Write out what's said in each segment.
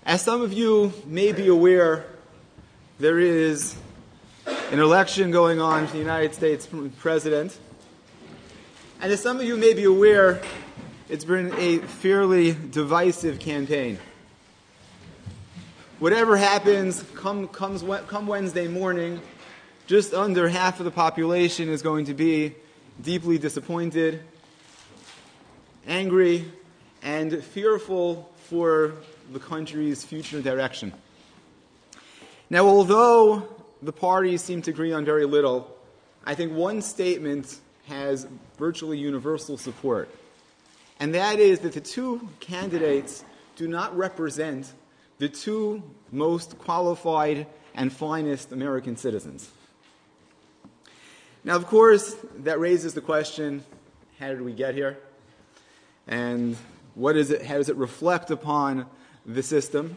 As some of you may be aware, there is an election going on for the United States president. And as some of you may be aware, it's been a fairly divisive campaign. Whatever happens, come Wednesday morning, just under half of the population is going to be deeply disappointed, angry, and fearful for the country's future direction. Now, although the parties seem to agree on very little, I think one statement has virtually universal support, and that is that the two candidates do not represent the two most qualified and finest American citizens. Now, of course, that raises the question, how did we get here? And how does it reflect upon the system?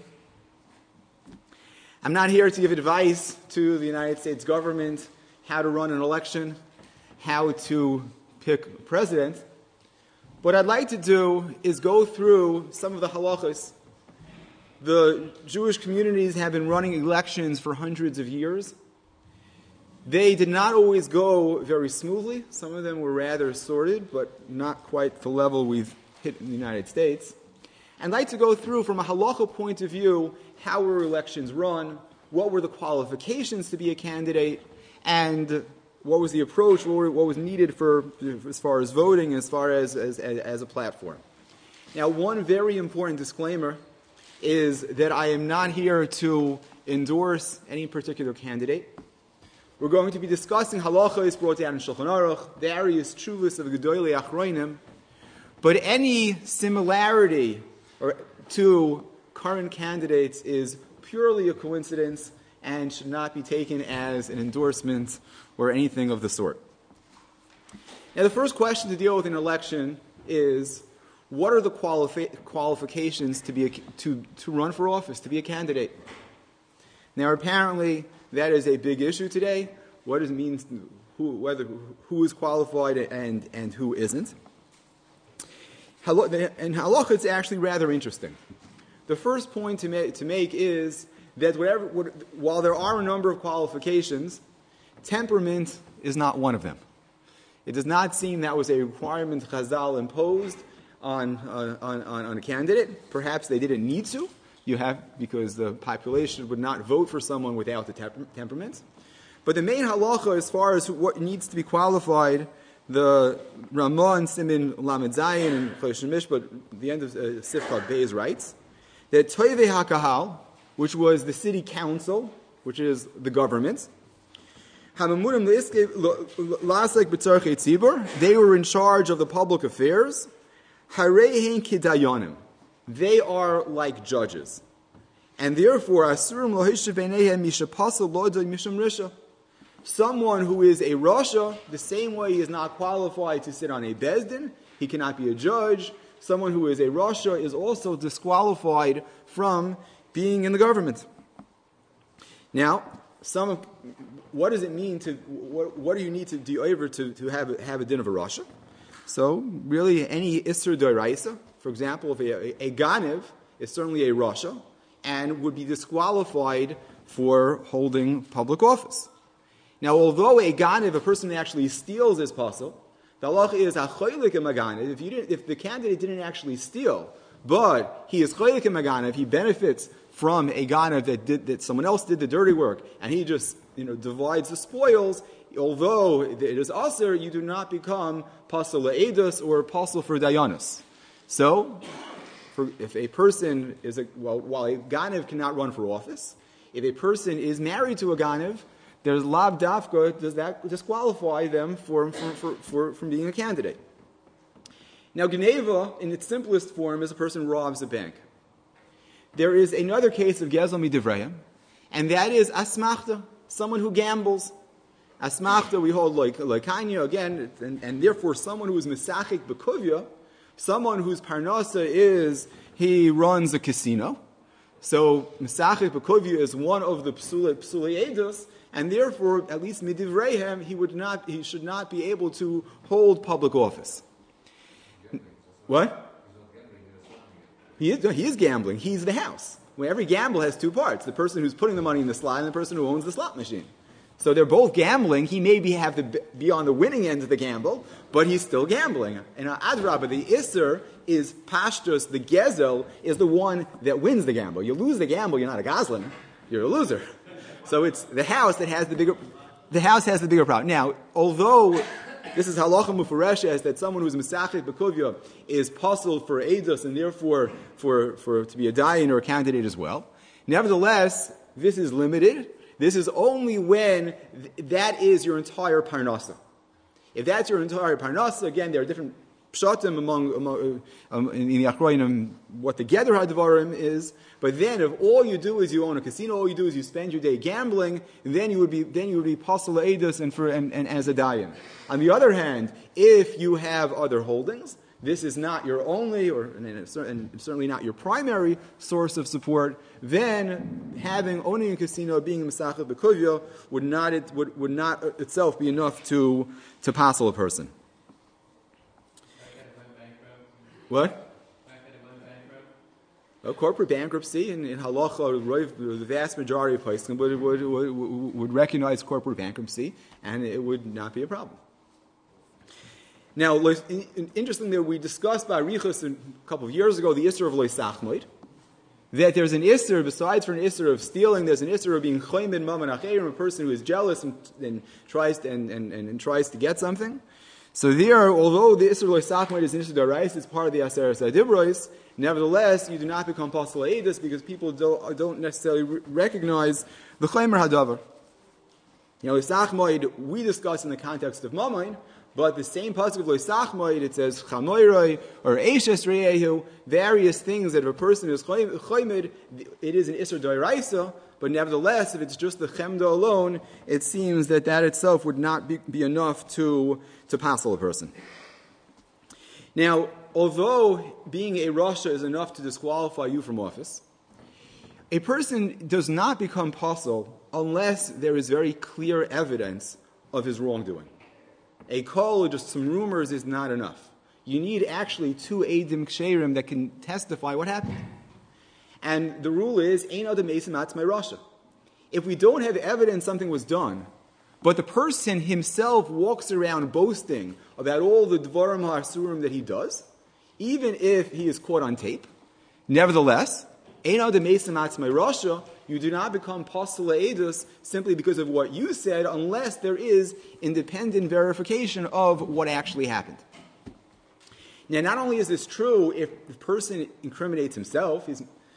I'm not here to give advice to the United States government how to run an election, how to pick a president. What I'd like to do is go through some of the halachas. The Jewish communities have been running elections for hundreds of years. They did not always go very smoothly. Some of them were rather sordid, but not quite the level we've hit in the United States. I'd like to go through, from a halacha point of view, how were elections run, what were the qualifications to be a candidate, and what was the approach, what was needed as far as voting, as far as a platform. Now, one very important disclaimer is that I am not here to endorse any particular candidate. We're going to be discussing halachas brought down in Shulchan Aruch, various tshuvos of Gedolei Achronim, but any similarity to current candidates is purely a coincidence and should not be taken as an endorsement or anything of the sort. Now, the first question to deal with in an election is, what are the qualifications to run for office, to be a candidate? Now, apparently, that is a big issue today. What does it mean, who is qualified and who isn't? In halacha, it's actually rather interesting. The first point to make is that while there are a number of qualifications, temperament is not one of them. It does not seem that was a requirement Chazal imposed on a candidate. Perhaps they didn't need to. Because the population would not vote for someone without the temperament. But the main halacha, as far as what needs to be qualified, the Ramah and Simin Lamed Zayin and Chodesh Mishpat, at the end of Sifchat Beis writes that Toivei HaKahal, which was the city council, which is the government, they were in charge of the public affairs. Hareihin Kidayonim. They are like judges. And therefore, someone who is a Rasha, the same way he is not qualified to sit on a Bezdin, he cannot be a judge. Someone who is a Rasha is also disqualified from being in the government. Now, what does it mean what do you need to do over to have a din of a Rasha? So, really, any Isser Doraisa, for example, if a Ganev is certainly a Rasha and would be disqualified for holding public office. Now, although a Ganev, a person who actually steals his puzzle, the halacha is a cholik Maganev. If the candidate didn't actually steal, but he is cholik Maganev, he benefits from a Ganev that someone else did the dirty work, and he just divides the spoils. Although it is aser, you do not become pasal le'edus or pasal for dayanos. So, if a person while a Ganev cannot run for office, if a person is married to a Ganev, there's lav dafka, does that disqualify them from being a candidate? Now, Geneva, in its simplest form, is a person who robs a bank. There is another case of Gezel Midivreya, and that is asmachta, someone who gambles. Asmachta, we hold like Kanya again, and therefore someone who is misachik bekuvya, someone whose parnasa is he runs a casino. So misachik bekuvya is one of the psulei edus, and therefore, at least midivreihem, he should not be able to hold public office. What? He is gambling. He's the house. when every gamble has two parts: the person who's putting the money in the slot and the person who owns the slot machine. So they're both gambling. He may have to be on the winning end of the gamble, but he's still gambling. And Adrabah, the Isser is Pashtus, the Gezel is the one that wins the gamble. You lose the gamble, you're not a Goslin, you're a loser. So it's the house that has the bigger problem. Now, although this is halacha mufareshes that someone who's mesachet bekuvya is puzzled for edus and therefore for to be a dayan or a candidate as well. Nevertheless, this is limited. This is only when that is your entire parnasa. If that's your entire parnasa, again, there are different pshatim among in the Achroinim what the Geder HaDvarim is. But then, if all you do is you own a casino, all you do is you spend your day gambling, then you would be pasal edus and as a dayan. On the other hand, if you have other holdings, this is not your only and certainly not your primary source of support, then owning a casino, being a mesachet bekuvya would not itself be enough to pasal a person. What? A corporate bankruptcy in halacha, the vast majority of places would recognize corporate bankruptcy, and it would not be a problem. Now, interestingly, we discussed by Arichos a couple of years ago the Isser of Lo Sachmoid, that there's an Isser, besides for an Isser of stealing, there's an Isser of being Choymed Maman Acherim, a person who is jealous and tries to get something. So there, although the Isser of Lo Sachmoid is an Isser D'Orais, it's part of the Aseres HaDibros, nevertheless, you do not become Pasal Eidus because people don't necessarily recognize the Chomer HaDavar. Lo Sachmoid we discuss in the context of Mammon, but the same pasuk of Lo Sachmoid, it says Chamoiroi or Eishes Re'ehu, various things that if a person is choymed, it is an Isser D'Oraisa, but nevertheless, if it's just the Chemda alone, it seems that itself would not be enough to passel a person. Now, although being a Rasha is enough to disqualify you from office, a person does not become passel unless there is very clear evidence of his wrongdoing. A call or just some rumors is not enough. You need actually two Eidim Ksherim that can testify what happened. And the rule is, Ein Adam Eisim Atzmei Rasha. If we don't have evidence something was done, but the person himself walks around boasting about all the Dvarim HaAsurim that he does, even if he is caught on tape, nevertheless, Ein Adam Eisim Atzmei Rasha, you do not become Pasal Eidus simply because of what you said, unless there is independent verification of what actually happened. Now, not only is this true if the person incriminates himself,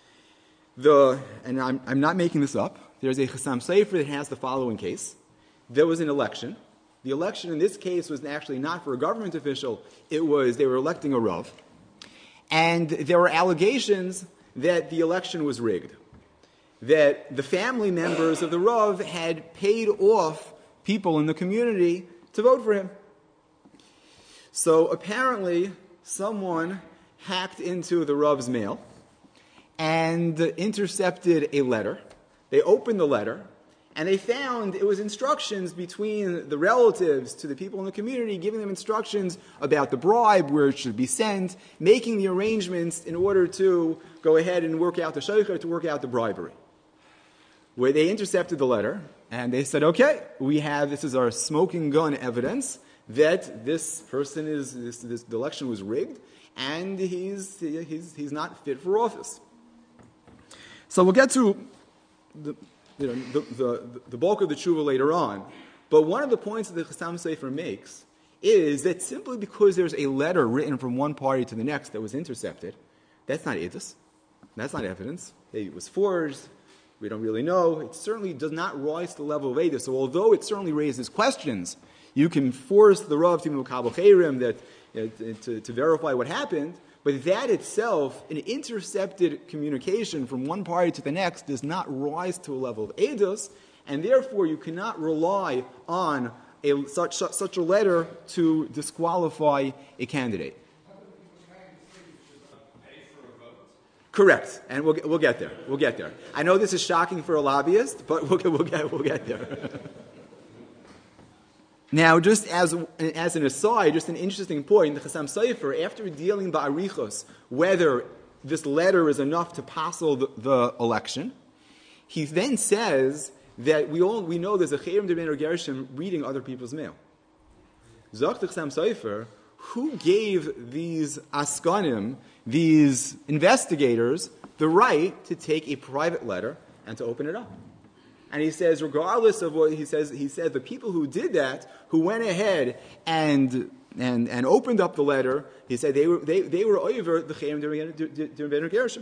and I'm not making this up, there's a Chassam Sofer that has the following case. There was an election. The election in this case was actually not for a government official, they were electing a Rav. And there were allegations that the election was rigged, that the family members of the Rav had paid off people in the community to vote for him. So apparently someone hacked into the Rav's mail and intercepted a letter. They opened the letter and they found it was instructions between the relatives to the people in the community, giving them instructions about the bribe, where it should be sent, making the arrangements in order to go ahead and work out the shaykhah, to work out the bribery. Where they intercepted the letter, and they said, okay, this is our smoking gun evidence that this person the election was rigged, and he's not fit for office. So we'll get to the bulk of the tshuva later on, but one of the points that the Chassam Sofer makes is that simply because there's a letter written from one party to the next that was intercepted, that's not edus, that's not evidence. It was forged. We don't really know. It certainly does not rise to the level of edus. So although it certainly raises questions, you can force the Rav to Mekabel Chayrim to verify what happened, but that itself, an intercepted communication from one party to the next, does not rise to a level of edus, and therefore you cannot rely on such a letter to disqualify a candidate. Correct, and we'll get there. We'll get there. I know this is shocking for a lobbyist, but we'll get there. Now, just as an aside, just an interesting point, the Chassam Sofer, after dealing by Arichos, whether this letter is enough to passel the election. He then says that we know there's a Chayrim Debein Gershom reading other people's mail. Zok Chassam Sofer, who gave these askanim, these investigators, the right to take a private letter and to open it up? And he says, regardless of what he says the people who did that, who went ahead and opened up the letter, he said they were over the Chayrim Debein Gershom.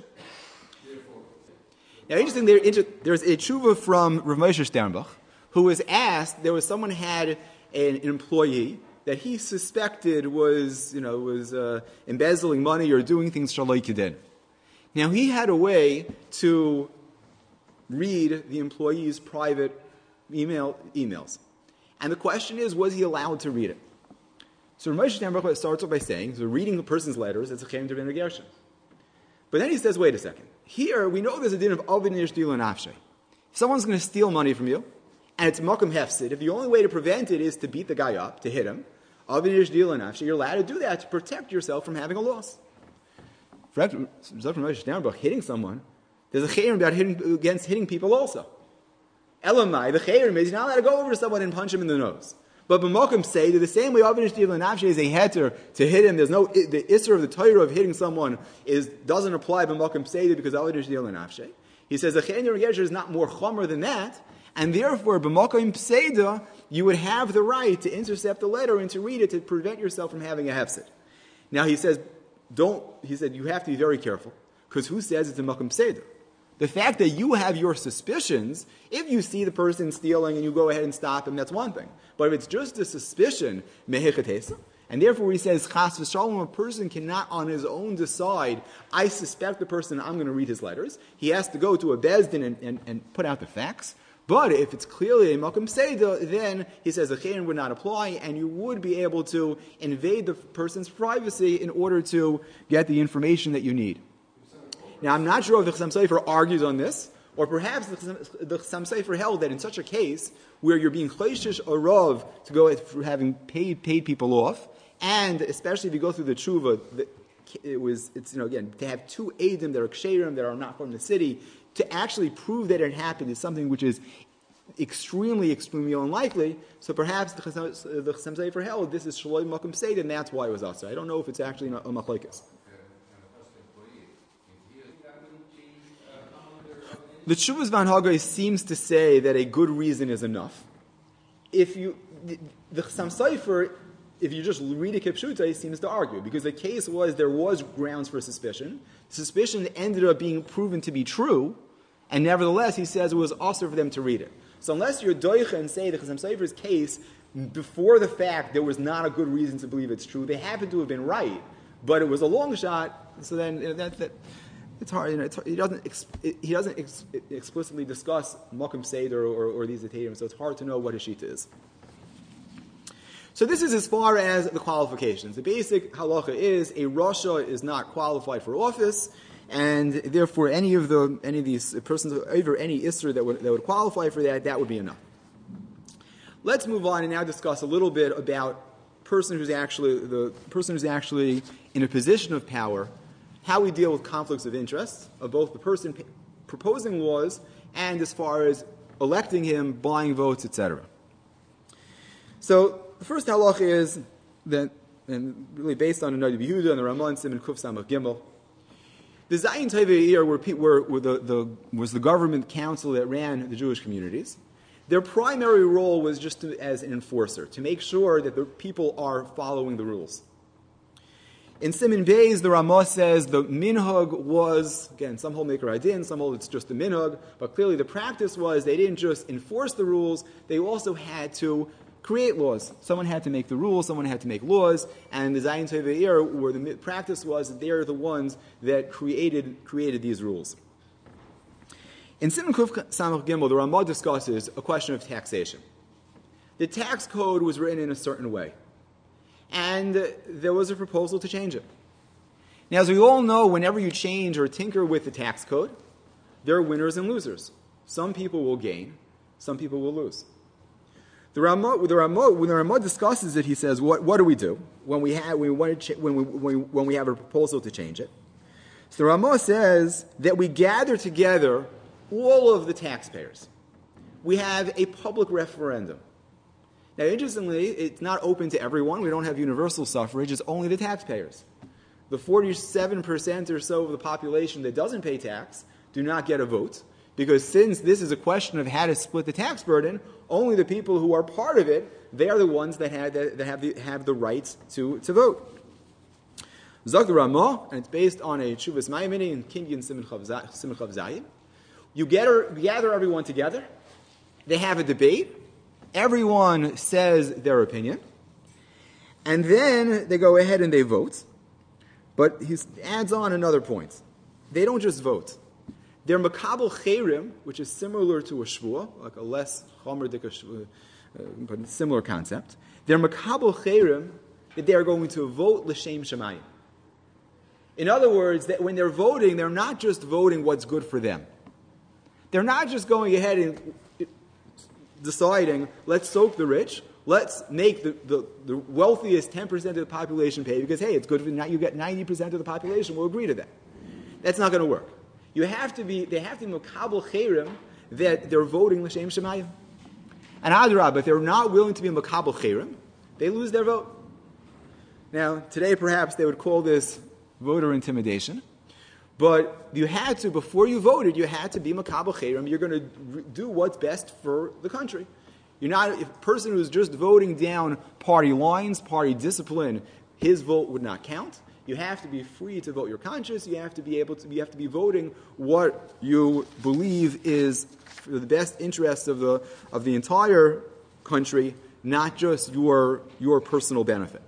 Now, interesting, there's a tshuva from Rav Moshe Sternbuch, who was asked, someone had an employee that he suspected was embezzling money or doing things shaloi kedin. Now, he had a way to read the employee's private emails. And the question is, was he allowed to read it? So Rav Moshe Sternbuch starts off by saying, so reading a person's letters, it's a Chayrim Debein Gershom. But then he says, wait a second. Here, we know there's a din of Avin Ish Dila Nafshe. If someone's going to steal money from you, and it's Makam Hefsid, if the only way to prevent it is to beat the guy up, to hit him, Avin Ish Dila Nafshe, you're allowed to do that to protect yourself from having a loss. From Moshe Sternbuch, hitting someone, there's a Chayrim about against hitting people also. Elamai, the Chayrim is you're not allowed to go over to someone and punch him in the nose. But B'mokum say that the same way Avin Ish Dila Nafshe is a heter to hit him. There's no the Isser of the Torah of hitting someone doesn't apply B'mokum say because Avin Ish Dila Nafshe. He says the Chayrim Debein Gershom is not more chomer than that, and therefore B'mokum Pseida you would have the right to intercept the letter and to read it to prevent yourself from having a hefsid. Now he said you have to be very careful because who says it's a B'mokum Pseida? The fact that you have your suspicions, if you see the person stealing and you go ahead and stop him, that's one thing. But if it's just a suspicion, mehechatesa, and therefore he says, chas v'shalom, a person cannot on his own decide, I suspect the person, I'm going to read his letters. He has to go to a bezdin and put out the facts. But if it's clearly a makom seder, then he says the chayrin would not apply, and you would be able to invade the person's privacy in order to get the information that you need. Now, I'm not sure if the Chassam Sofer argues on this, or perhaps the Chassam Sofer held that in such a case where you're being choishish or rov to go for having paid people off, and especially if you go through the tshuva, to have two eidim that are ksherim that are not from the city, to actually prove that it happened is something which is extremely, extremely unlikely. So perhaps the Chassam Sofer held this is shaloi makom seid, and that's why it was also. I don't know if it's actually a machlokes. The Tshuvas Van Haggai seems to say that a good reason is enough. The Chassam Sofer, if you just read a kipshuta, seems to argue, because the case was there was grounds for suspicion. Suspicion ended up being proven to be true, and nevertheless he says it was also for them to read it. So unless you're doicha and say the Chassam Sofer's case, before the fact there was not a good reason to believe it's true, they happen to have been right, but it was a long shot, so then it's hard. He doesn't explicitly discuss makom seder or these atadim, so it's hard to know what his shita is. So this is as far as the qualifications. The basic halacha is a rasha is not qualified for office, and therefore any of these persons over any isser that would qualify for that would be enough. Let's move on and now discuss a little bit about the person who's actually in a position of power. How we deal with conflicts of interest of both the person proposing laws and as far as electing him, buying votes, etc. So the first halacha is that, and really based on the Noda B'Yehuda and the Ramah and Simon Kuf Samach Gimel, the Zayin Tovei Eir was the government council that ran the Jewish communities. Their primary role was just as an enforcer, to make sure that the people are following the rules. In Siman Beis, the Ramah says the minhag was, again, some hold Meikar Adin, some hold it's just the minhag, but clearly the practice was they didn't just enforce the rules, they also had to create laws. Someone had to make the rules, someone had to make laws, and the Zayin Tovei Eir, where the practice was that they're the ones that created these rules. In Siman Kuf Samach Gimel, the Ramah discusses a question of taxation. The tax code was written in a certain way, and there was a proposal to change it. Now, as we all know, whenever you change or tinker with the tax code, there are winners and losers. Some people will gain, some people will lose. When the Ramah discusses it, he says, "What do we do when we have a proposal to change it?" So the Ramah says that we gather together all of the taxpayers. We have a public referendum. Now, interestingly, it's not open to everyone. We don't have universal suffrage. It's only the taxpayers. The 47% or so of the population that doesn't pay tax do not get a vote, because since this is a question of how to split the tax burden, only the people who are part of it, they are the ones that have the rights to vote. Zok the Ramah, and it's based on a Tshuvas Maimoni in Kinyan Simchav Zayin. You gather everyone together. They have a debate. Everyone says their opinion. And then they go ahead and they vote. But he adds on another point. They don't just vote. They're makabel chayrim, which is similar to a shvuah, like a less chomerdik shvuah, but a similar concept. They're makabel chayrim that they are going to vote l'shem shemayim. In other words, that when they're voting, they're not just voting what's good for them. They're not just going ahead and deciding, let's soak the rich, let's make the wealthiest 10% of the population pay because, hey, it's good for you get 90% of the population will agree to that. That's not going to work. They have to be makabel chayrim that they're voting l'shem shemayim. And adrabah, if they're not willing to be makabel chayrim, they lose their vote. Now, today perhaps they would call this voter intimidation. But you had to, before you voted, you had to be makabel chayrim. You're going to do what's best for the country. You're not a person who's just voting down party lines, party discipline. His vote would not count. You have to be free to vote your conscience. You have to be voting what you believe is for the best interest of the entire country, not just your personal benefit.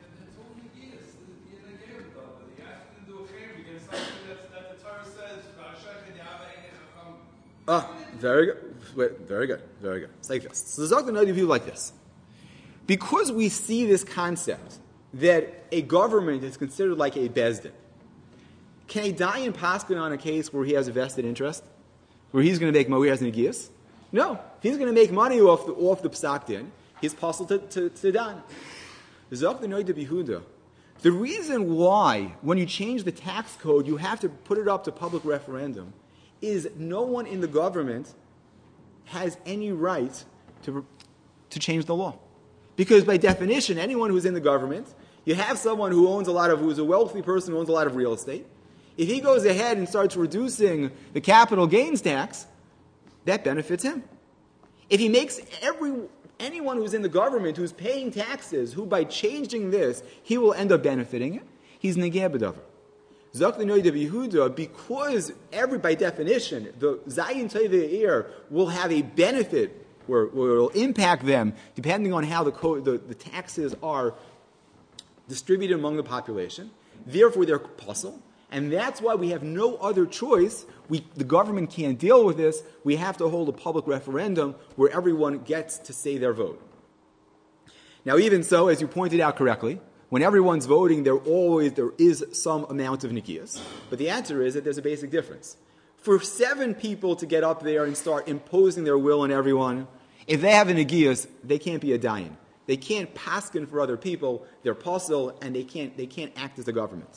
Very good. Very good. Very good. It's like this. So the Zok the Nadi view like this. Because we see this concept that a government is considered like a bezdin, can a dayan paskin on a case where he has a vested interest, where he's going to make money as negiyas? No. If he's going to make money off the psak din, he's possible to dan. The Zok the Nadi Behuda. The reason why, when you change the tax code, you have to put it up to public referendum is no one in the government has any right to change the law. Because by definition, anyone who's in the government, you have someone who's a wealthy person who owns a lot of real estate. If he goes ahead and starts reducing the capital gains tax, that benefits him. If he makes anyone who's in the government who's paying taxes, who by changing this, he will end up benefiting it, he's negeh b'davar. Zok the Noida Yehuda, because by definition, the Zayin Tevei will have a benefit, or will impact them, depending on how the taxes are distributed among the population. Therefore, they're puzzle, and that's why we have no other choice. The government can't deal with this. We have to hold a public referendum where everyone gets to say their vote. Now, even so, as you pointed out correctly, when everyone's voting, there is some amount of nikiyas. But the answer is that there's a basic difference. For 7 people to get up there and start imposing their will on everyone, if they have a nikiyas, they can't be a dayan. They can't paskin for other people. They're pasul, and they can't act as the government.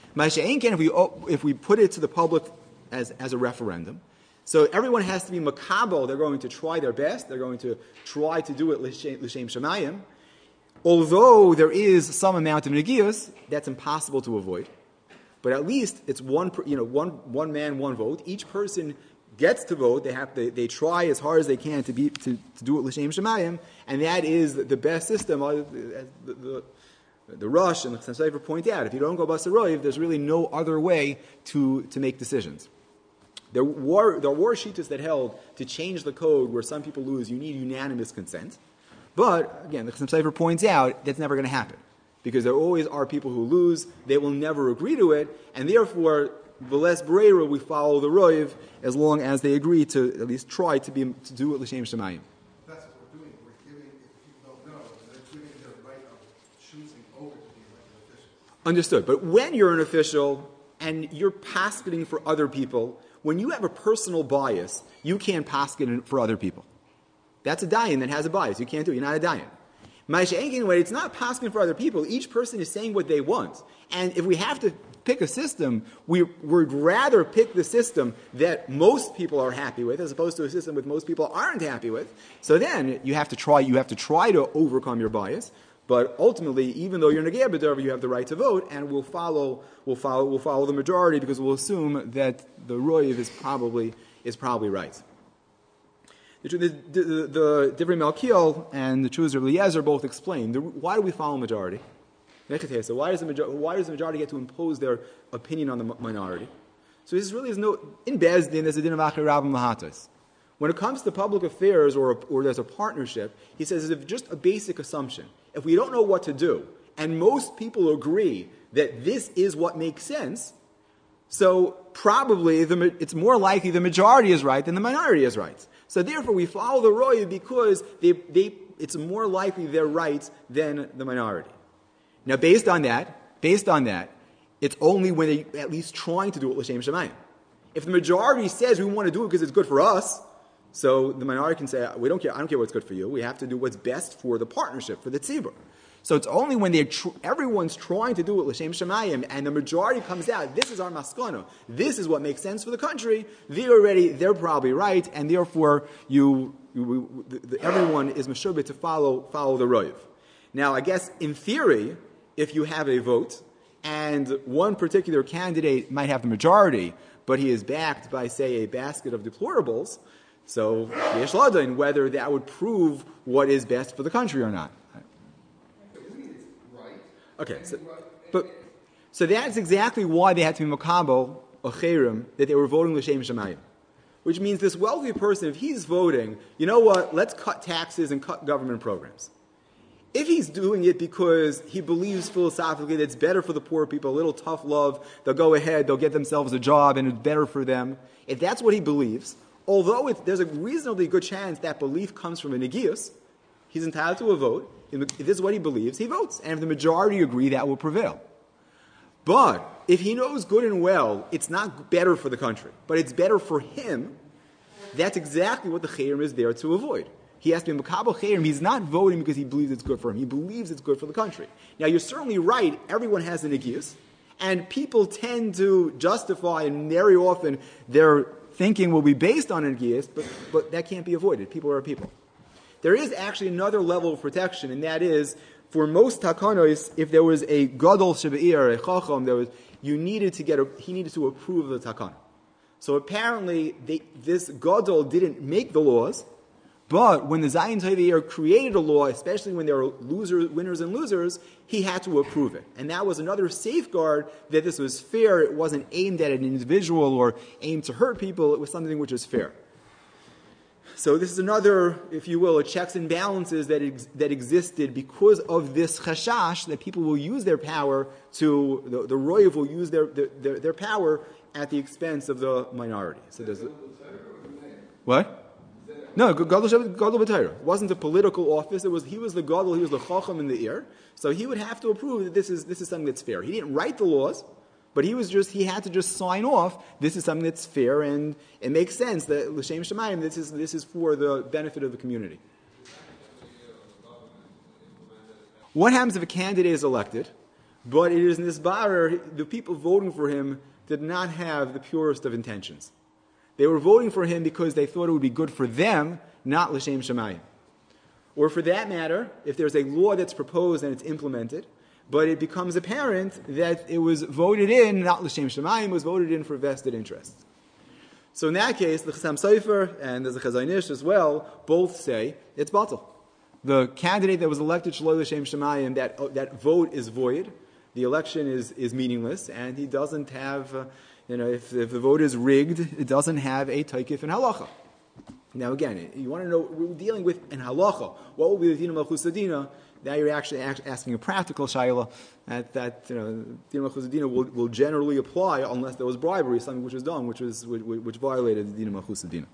If we put it to the public as a referendum, so everyone has to be makabel. They're going to try their best. They're going to try to do it l'shem shemayim. Although there is some amount of negiyos, that's impossible to avoid. But at least it's one man, one vote. Each person gets to vote. They try as hard as they can to do it l'shem shemayim, and that is the best system. The Rosh and the Chassam Sofer point out, if you don't go basaroiv, there's really no other way to make decisions. There were shittas that held to change the code where some people lose. You need unanimous consent. But, again, the Chassam Sofer points out that's never going to happen. Because there always are people who lose, they will never agree to it, and therefore, the less brera, we follow the roiv, as long as they agree to at least try to do it l'shem shemayim. That's what we're doing. We're giving, if people don't know, they're giving their right of choosing over to be like an official. Understood. But when you're an official, and you're paskening for other people, when you have a personal bias, you can't pasken for other people. That's a dayan that has a bias. You can't do it. You're not a dayan. Ma'aseh Enkin, when it's not paskin for other people, each person is saying what they want. And if we have to pick a system, we'd rather pick the system that most people are happy with, as opposed to a system that most people aren't happy with. So then you have to try to overcome your bias. But ultimately, even though you're Negea B'Dover, you have the right to vote, and we'll follow the majority because we'll assume that the Roiv is probably right. The Divrei Malkiel and the Chuzar of Eliezer both explain why do we follow majority. So why does the majority get to impose their opinion on the minority? So this really is in Bezdin there's a din of Achir Rabim Lahatas. When it comes to public affairs or there's a partnership, he says it's just a basic assumption. If we don't know what to do, and most people agree that this is what makes sense, so probably it's more likely the majority is right than the minority is right. So therefore we follow the Roy because it's more likely they're right than the minority. Now based on that, it's only when they're at least trying to do it l'shem shemayim. If the majority says we want to do it because it's good for us, so the minority can say, we don't care, I don't care what's good for you, we have to do what's best for the partnership, for the tzibur. So it's only when everyone's trying to do it l'shem shemayim and the majority comes out, this is our maskana, this is what makes sense for the country, they're probably right, and therefore everyone is meshubit to follow the roiv. Now I guess in theory, if you have a vote, and one particular candidate might have the majority, but he is backed by, say, a basket of deplorables, so yesh ladin, whether that would prove what is best for the country or not. Okay, so that's exactly why they had to be makabel or cherim, that they were voting l'shem shemayim. Which means this wealthy person, if he's voting, you know what, let's cut taxes and cut government programs. If he's doing it because he believes philosophically that it's better for the poor people, a little tough love, they'll go ahead, they'll get themselves a job, and it's better for them. If that's what he believes, although there's a reasonably good chance that belief comes from a negius, he's entitled to a vote. If this is what he believes, he votes. And if the majority agree, that will prevail. But if he knows good and well, it's not better for the country, but it's better for him, that's exactly what the chayrim is there to avoid. He has to be makabel chayrim. He's not voting because he believes it's good for him. He believes it's good for the country. Now, you're certainly right. Everyone has an negius, and people tend to justify, and very often their thinking will be based on an negius, but that can't be avoided. People are people. There is actually another level of protection, and that is, for most takanos, if there was a gadol shebe'ir, a chacham, he needed to approve the takana. So apparently, this gadol didn't make the laws, but when the Zayin Tovei created a law, especially when there were winners and losers, he had to approve it. And that was another safeguard that this was fair. It wasn't aimed at an individual or aimed to hurt people. It was something which was fair. So this is another, if you will, a checks and balances that existed because of this chashash that people will use their power to, the roiv will use their power at the expense of the minority. So there's what? No, Gadol B'Torah. It wasn't a political office. He was the Gadol, he was the Chacham in the ear. So he would have to approve that this is something that's fair. He didn't write the laws, but he had to just sign off, this is something that's fair, and it makes sense that L'Shem Shemayim, this is for the benefit of the community. What happens if a candidate is elected, but it is nisbarer, the people voting for him did not have the purest of intentions? They were voting for him because they thought it would be good for them, not L'Shem Shemayim. Or for that matter, if there's a law that's proposed and it's implemented, but it becomes apparent that it was voted in, not L'Shem Shemayim, was voted in for vested interests. So in that case, the Chassam Sofer and there's a Chazon Ish as well, both say it's batal. The candidate that was elected Shaloi L'Shem Shemayim, that vote is void, the election is meaningless, and he doesn't have... if the vote is rigged, it doesn't have a taikif in halacha. Now again, you want to know, we're dealing with in halacha, what will be the din of malchus adina? Now you're actually asking a practical shayla that din of malchus adina will generally apply unless there was bribery, something which was done, which violated the din of malchus adina.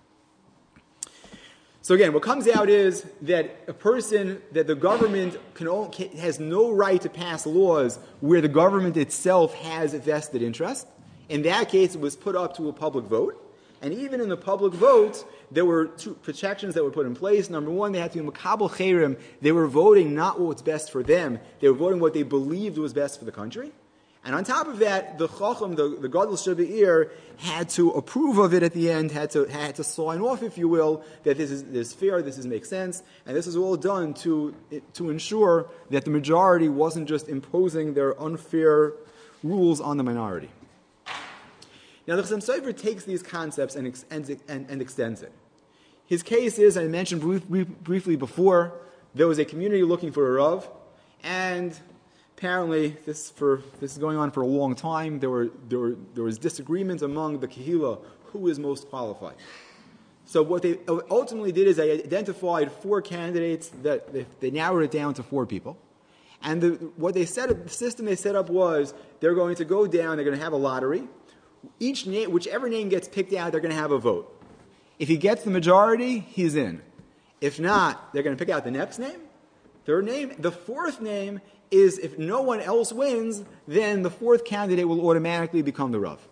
So again, what comes out is that that the government has no right to pass laws where the government itself has a vested interest. In that case, it was put up to a public vote. And even in the public vote, there were two protections that were put in place. Number one, they had to be makabel chayrim. They were voting not what's best for them. They were voting what they believed was best for the country. And on top of that, the Chacham, the Gadol Shaba'ir, had to approve of it at the end, had to sign off, if you will, that this is fair, makes sense, and this is all done to ensure that the majority wasn't just imposing their unfair rules on the minority. Now, the Chassam Sofer takes these concepts and extends it. His case is, I mentioned briefly before, there was a community looking for a Rav, and apparently, this is going on for a long time. There was disagreement among the Kehillah who is most qualified. So what they ultimately did is they identified 4 candidates that they narrowed it down to 4 people. And the system they set up was they're going to go down. They're going to have a lottery. Whichever name gets picked out, they're going to have a vote. If he gets the majority, he's in. If not, they're going to pick out the next name, third name, the fourth name. Is if no one else wins, then the 4th candidate will automatically become the Rav.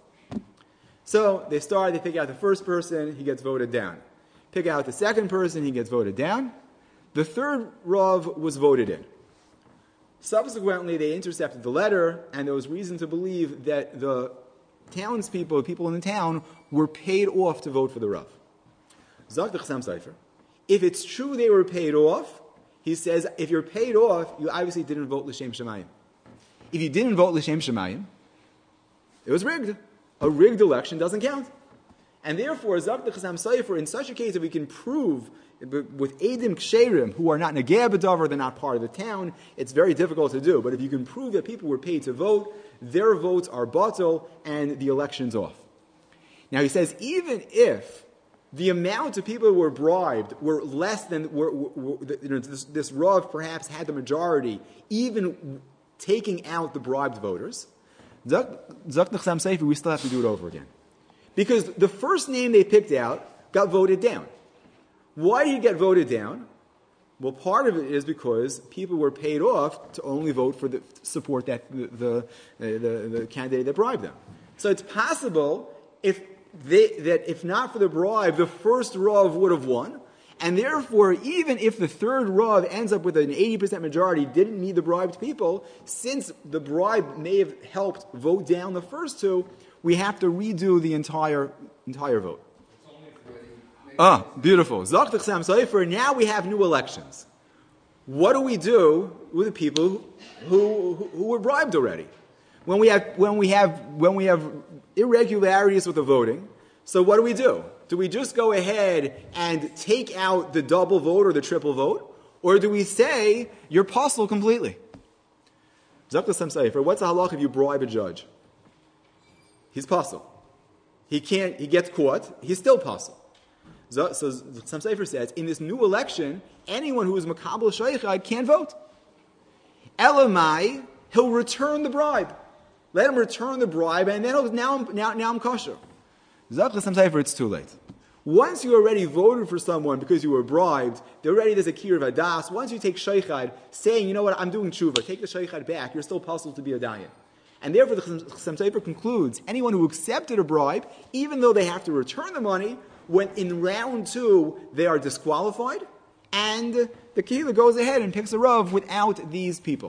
So they pick out the first person, he gets voted down. Pick out the second person, he gets voted down. The third Rav was voted in. Subsequently, they intercepted the letter, and there was reason to believe that the townspeople, the people in the town, were paid off to vote for the Rav. Zok the Chassam Sofer. If it's true they were paid off, he says, if you're paid off, you obviously didn't vote L'Shem Shemayim. If you didn't vote L'Shem Shemayim, it was rigged. A rigged election doesn't count. And therefore, Zak the Chassam Sofer, in such a case, if we can prove with Eidim Ksherim, who are not Negeh B'Davar, they're not part of the town, it's very difficult to do. But if you can prove that people were paid to vote, their votes are batel, and the election's off. Now he says, even if the amount of people who were bribed were less than this Rav perhaps had the majority, even taking out the bribed voters. Zok Nechsam Sefer, we still have to do it over again, because the first name they picked out got voted down. Why did it get voted down? Well, part of it is because people were paid off to only vote for support that the candidate that bribed them. So it's possible that if not for the bribe, the first Rav would have won, and therefore, even if the third Rav ends up with an 80% majority, didn't need the bribed people, since the bribe may have helped vote down the first 2, we have to redo the entire vote. Beautiful. Zok the Chassam Sofer, now we have new elections. What do we do with the people who were bribed already? When we have irregularities with the voting, so what do? Do we just go ahead and take out the double vote or the triple vote? Or do we say, you're possible completely? Zok the Chassam Sofer, what's the halach if you bribe a judge? He's possible. He gets caught, he's still possible. So the Chassam Sofer says, in this new election, anyone who is makabel sheichad can't vote. Elamai, he'll return the bribe. Let him return the bribe, and then now I'm kosher. Zok the Chassam Sofer, it's too late. Once you already voted for someone because you were bribed, there's a kir of adas. Once you take sheichad, saying, you know what, I'm doing tshuva, take the sheichad back, you're still possible to be a dayan. And therefore, the Chassam Sofer concludes, anyone who accepted a bribe, even though they have to return the money, when in round 2 they are disqualified, and the kehillah goes ahead and picks a Rav without these people.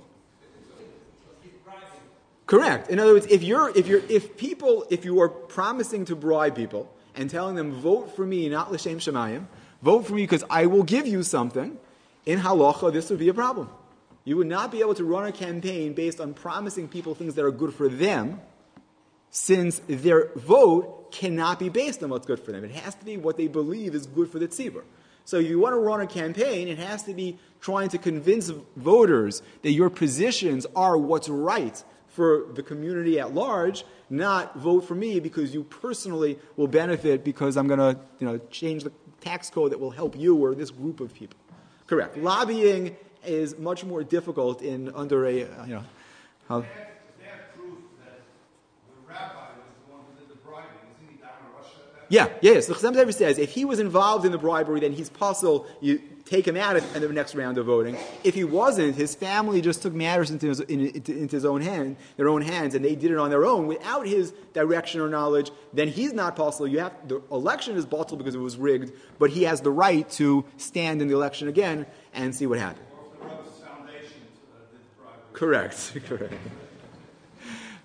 Correct. In other words, if you are promising to bribe people and telling them, vote for me, not l'shem shemayim, vote for me because I will give you something, in halacha this would be a problem. You would not be able to run a campaign based on promising people things that are good for them, since their vote cannot be based on what's good for them. It has to be what they believe is good for the tzibur. So if you want to run a campaign, it has to be trying to convince voters that your positions are what's right for the community at large, not vote for me because you personally will benefit because I'm going to change the tax code that will help you or this group of people. Correct. Lobbying is much more difficult under a how. Is that proof that the rabbi was the one who did the bribing? Isn't he down in Russia at that? Yes. The Chassam Sofer says if he was involved in the bribery, then he's possible. You take him out in the next round of voting. If he wasn't, his family just took matters into his own hand, their own hands, and they did it on their own without his direction or knowledge. Then he's not possible. The election is batel because it was rigged, but he has the right to stand in the election again and see what happens. Or if the Rebbe's foundation did the bribery. Correct.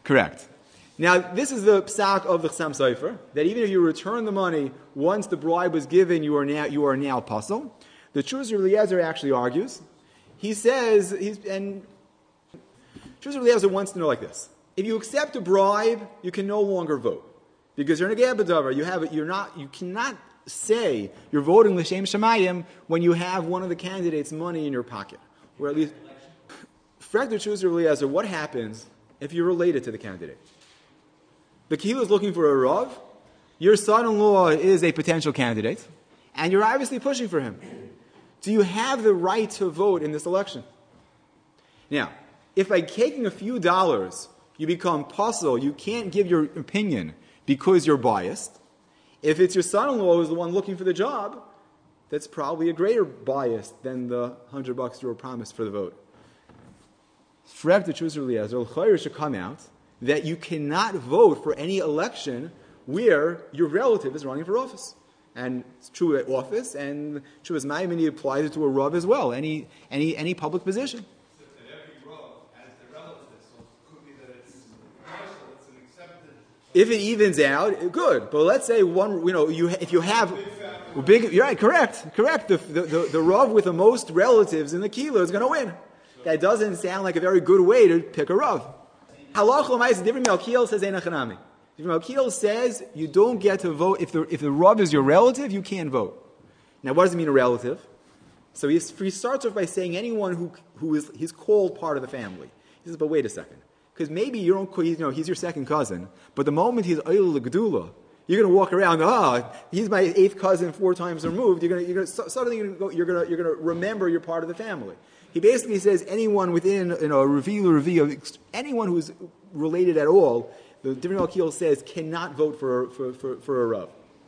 Correct. Now, this is the psak of the Chassam Sofer, that even if you return the money once the bribe was given, you are now puzzle. The Chuzur Eliezer actually argues. He says, Chuzur Eliezer wants to know like this: if you accept a bribe, you can no longer vote because you're in a gabadavar. You cannot say you're voting l'shem shamayim when you have one of the candidates' money in your pocket, or at least. Frag the Chuzur Eliezer, what happens if you're related to the candidate? The kehillah is looking for a rav. Your son-in-law is a potential candidate, and you're obviously pushing for him. Do you have the right to vote in this election? Now, if by taking a few dollars you become puzzle, you can't give your opinion because you're biased. If it's your son-in-law who's the one looking for the job, that's probably a greater bias than the $100 you were promised for the vote. Frag the Chuzur Eliezer, l'chayr should come out that you cannot vote for any election where your relative is running for office. And it's true at office, and true as Maimoni applies it to a rav as well, any public position. So that every rav has the relative, so it could be that it's partial, it's an accepted. If it evens out, good. But let's say if you have big, you're right, correct. The rav with the most relatives in the kehillah is going to win. That doesn't sound like a very good way to pick a rav. Halach l'mayis, different Malkiel says ein achanami. Different Malkiel says you don't get to vote if the rav is your relative, you can't vote. Now, what does it mean a relative? So he starts off by saying anyone he's called part of the family. He says, but wait a second, because maybe he's your second cousin, but the moment he's Eilul Gedula, you're going to walk around. He's my 8th cousin 4 times removed. Suddenly you're going to remember you're part of the family. He basically says anyone within Revi, anyone who's related at all, the different Malkiel says cannot vote for a Rav.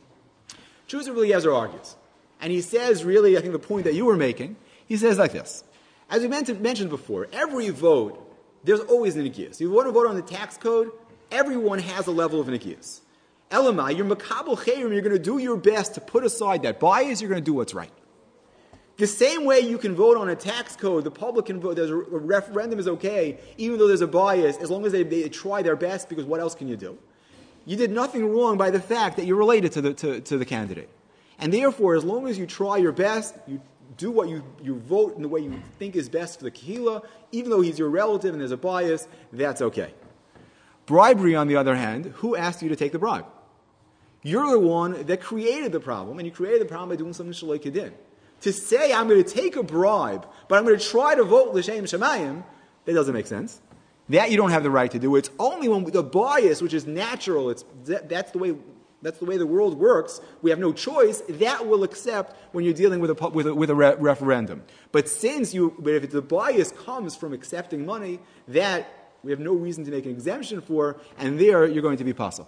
Chuzur Eliezer argues, and he says really, I think the point that you were making, he says like this: as we mentioned before, every vote there's always an negias. If you want to vote on the tax code, everyone has a level of negias. Elamai, you're makabel chayrim, you're going to do your best to put aside that bias. You're going to do what's right. The same way you can vote on a tax code, the public can vote, there's a referendum is okay, even though there's a bias, as long as they try their best, because what else can you do? You did nothing wrong by the fact that you're related to the candidate. And therefore, as long as you try your best, you do what you vote in the way you think is best for the kehillah, even though he's your relative and there's a bias, that's okay. Bribery, on the other hand, who asked you to take the bribe? You're the one that created the problem, and you created the problem by doing something shalei kedin. To say, I'm going to take a bribe, but I'm going to try to vote l'shem shamayim, that doesn't make sense. That you don't have the right to do. It's only when the bias, which is natural, that's the way the world works, we have no choice, that will accept when you're dealing with a referendum. But if the bias comes from accepting money, that we have no reason to make an exemption for, and there you're going to be pasul.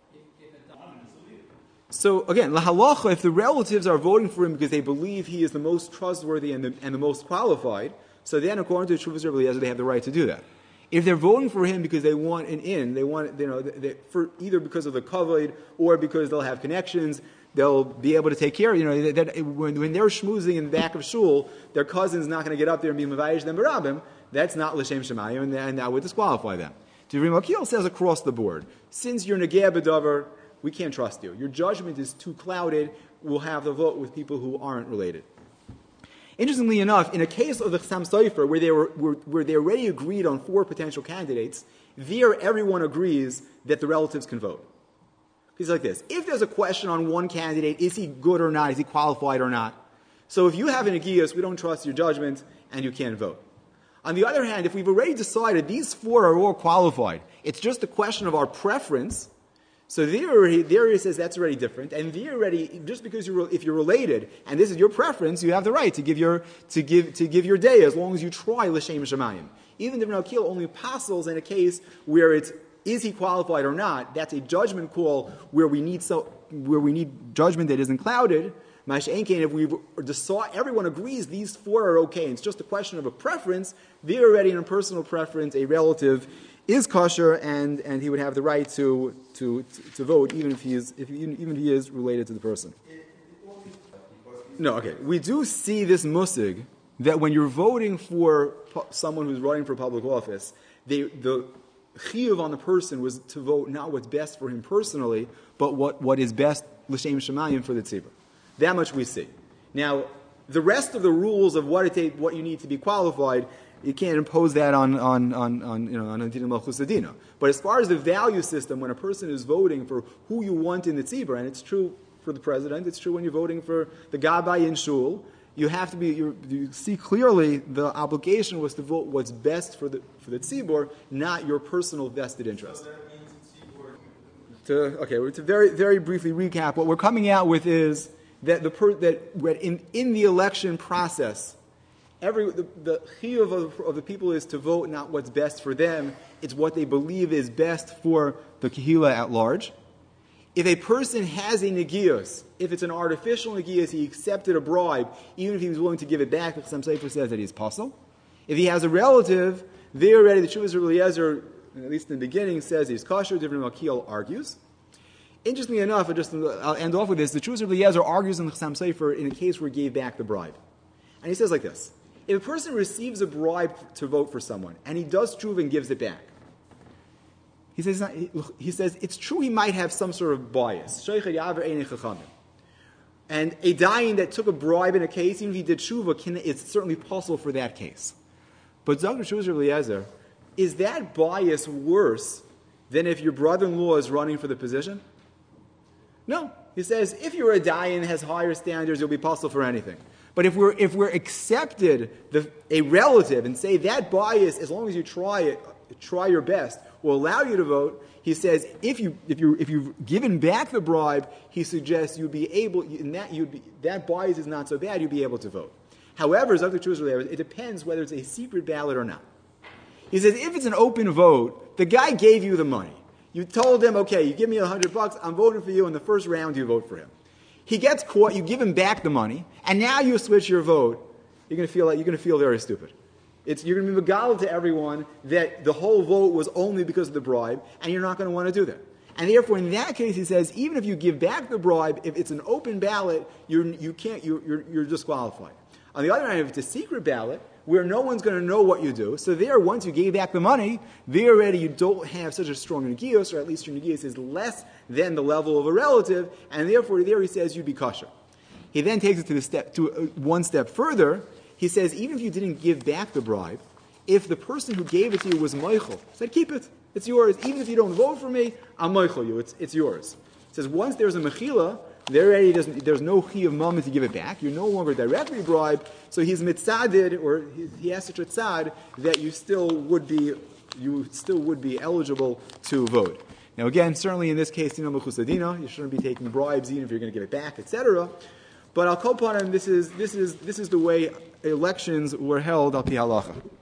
So again, lahalacha, if the relatives are voting for him because they believe he is the most trustworthy and the most qualified, so then according to Chuvas Eliezer, they have the right to do that. If they're voting for him because they want an in, for either because of the kavod or because they'll have connections, they'll be able to take care. When they're schmoozing in the back of shul, their cousin's not going to get up there and be mavayish them barabim. That's not l'shem shemayim, and that would disqualify them. Tivrim Akil says across the board, since you're negeh b'davar, we can't trust you. Your judgment is too clouded. We'll have the vote with people who aren't related. Interestingly enough, in a case of the Chassam Sofer, where they already agreed on 4 potential candidates, there everyone agrees that the relatives can vote. It's like this: if there's a question on one candidate, is he good or not? Is he qualified or not? So if you have an agios, we don't trust your judgment, and you can't vote. On the other hand, if we've already decided these 4 are all qualified, it's just a question of our preference. So there he says that's already different, and there already, just because if you're related and this is your preference, you have the right to give your day as long as you try l'shem shamayim. Even if Akil only passes in a case where is he qualified or not, that's a judgment call where we need judgment that isn't clouded. If we decide, everyone agrees these 4 are okay, and it's just a question of a preference. There already in a personal preference, a relative is kosher, and he would have the right to vote, even if he is related to the person. No, okay. We do see this musig that when you're voting for someone who's running for public office, the chiyuv on the person was to vote not what's best for him personally, but what is best l'shem shemayim for the tzibur. That much we see. Now, the rest of the rules of what you need to be qualified, you can't impose that on Adina Malchus Adina. But as far as the value system, when a person is voting for who you want in the tzibur, and it's true for the president, it's true when you're voting for the gabbai in shul, you have to you see clearly the obligation was to vote what's best for the tzibur, not your personal vested interest. So that means To very, very briefly recap, what we're coming out with is that in the election process, the chiyuv of the people is to vote not what's best for them, it's what they believe is best for the kehila at large. If a person has a negius, if it's an artificial negius, he accepted a bribe, even if he was willing to give it back, the Chassam Sofer says that he's possible. If he has a relative, there already the Chuvas Rabbi Eliezer, at least in the beginning, says he's kosher. Different Makil argues. Interestingly enough, I'll end off with this. The Chuvas Rabbi Eliezer argues in the Chassam Sofer in a case where he gave back the bribe, and he says like this: if a person receives a bribe to vote for someone, and he does tshuva and gives it back, he says it's true he might have some sort of bias. And a dayan that took a bribe in a case, even if he did tshuva, it's certainly possible for that case. But Dr. Chuvas Rabbi Eliezer, is that bias worse than if your brother-in-law is running for the position? No. He says if you're a dayan and has higher standards, you'll be possible for anything. But if we're accepted a relative and say that bias, as long as you try your best, will allow you to vote, he says if you've given back the bribe, he suggests you'd be able, that bias is not so bad, you'd be able to vote. However, as Dr. Chuvas Rabbi Eliezer, it depends whether it's a secret ballot or not. He says if it's an open vote, the guy gave you the money. You told him, okay, you give me $100, I'm voting for you. In the first round, you vote for him. He gets caught, you give him back the money, and now you switch your vote. You're going to feel very stupid. You're going to be megaled to everyone that the whole vote was only because of the bribe, and you're not going to want to do that. And therefore, in that case, he says, even if you give back the bribe, if it's an open ballot, you're disqualified. On the other hand, if it's a secret ballot, where no one's going to know what you do, so there, once you gave back the money, there already you don't have such a strong negios, or at least your negios is less than the level of a relative, and therefore there he says you'd be kosher. He then takes it to one step further. He says, even if you didn't give back the bribe, if the person who gave it to you was moichel, said, keep it, it's yours. Even if you don't vote for me, I'll moichel you, it's yours. He says, once there's a mechila, there's no chiyuv moment to give it back. You're no longer directly bribed, so he's mitzadid, or he has such a tzad that you still would be eligible to vote. Now again, certainly in this case, dina mechus adina, you shouldn't be taking bribes even if you're going to give it back, etc. But I'll call upon him. This is the way elections were held al pi halacha.